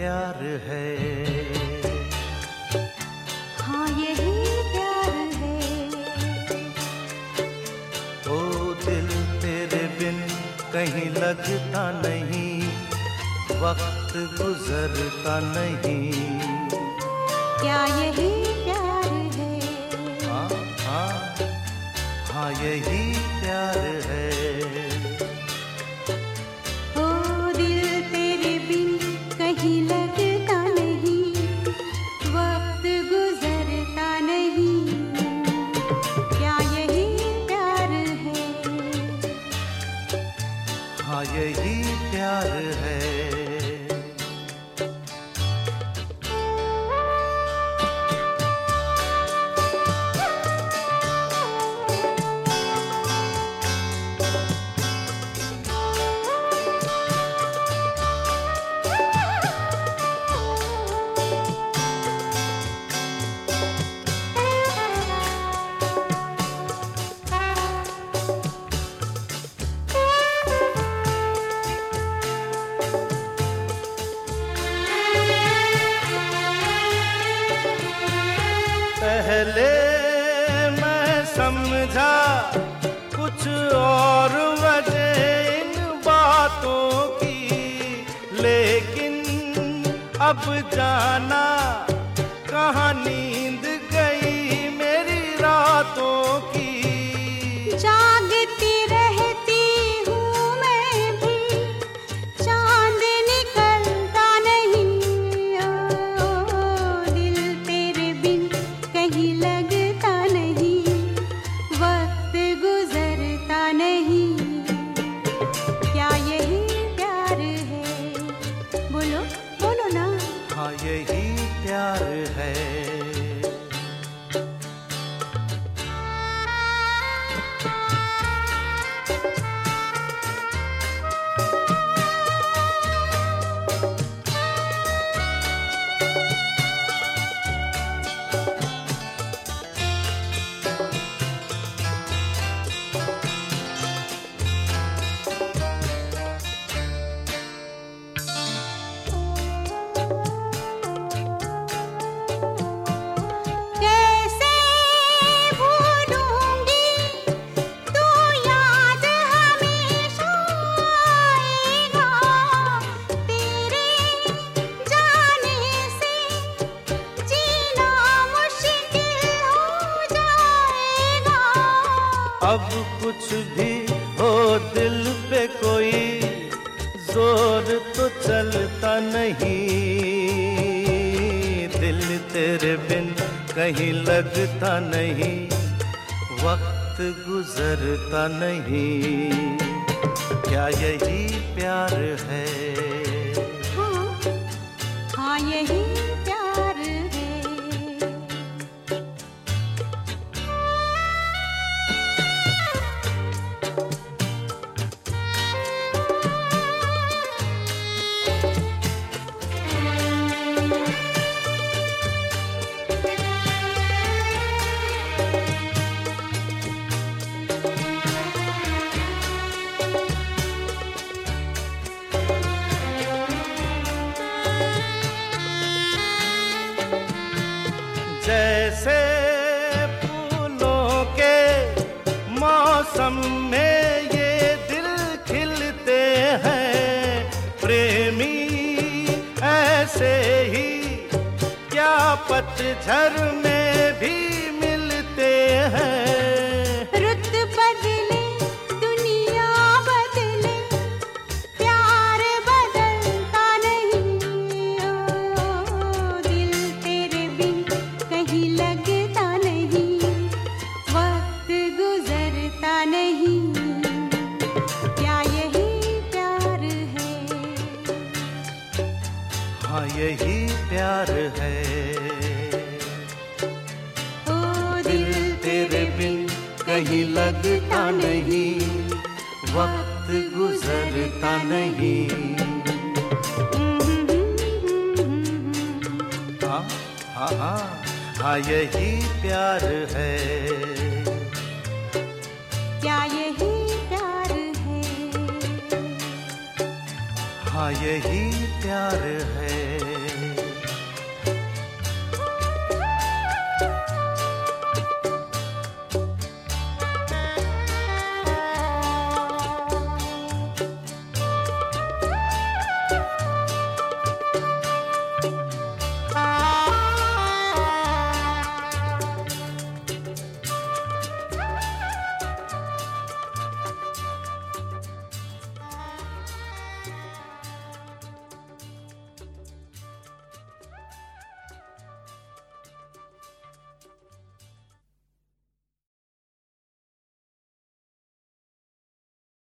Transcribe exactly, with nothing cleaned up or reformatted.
प्यार है। हाँ यही प्यार है। ओ दिल तेरे बिन कहीं लगता नहीं, वक्त गुजरता नहीं। क्या यही प्यार है? हाँ हाँ हाँ यही प्यार है। ओ दिल तेरे बिन कहीं लगता नहीं, वक्त गुजरता नहीं। क्या यही प्यार है? हाँ यही प्यार है। पहले मैं समझा कुछ और वजह इन बातों की, लेकिन अब जाना कहाँ नींद गई मेरी रातों की। जागती रहती हूँ मैं भी, चांद निकलता नहीं। ओ दिल तेरे बिन कहीं लगता नहीं, वक्त गुजरता नहीं। क्या यही प्यार है? बोलो बोलो ना। हाँ यही प्यार है। अब कुछ भी हो दिल पे कोई जोर तो चलता नहीं, दिल तेरे बिन कहीं लगता नहीं, वक्त गुजरता नहीं। क्या यही प्यार है? हाँ, हाँ यही प्यार है। जैसे फूलों के मौसम में ये दिल खिलते हैं प्रेमी, ऐसे ही क्या पतझड़ में भी मिलते हैं। रुत बदले दुनिया बदले, प्यार बदलता नहीं। ओ दिल तेरे बिन कहीं लगता नहीं, वक्त गुजरता नहीं। क्या यही प्यार है? हाँ यही प्यार है। ओ दिल तेरे बिन कहीं लगता नहीं, वक्त गुजरता नहीं। हाँ हाँ हाँ हाँ यही प्यार है। क्या यही प्यार है? हाँ यही प्यार है।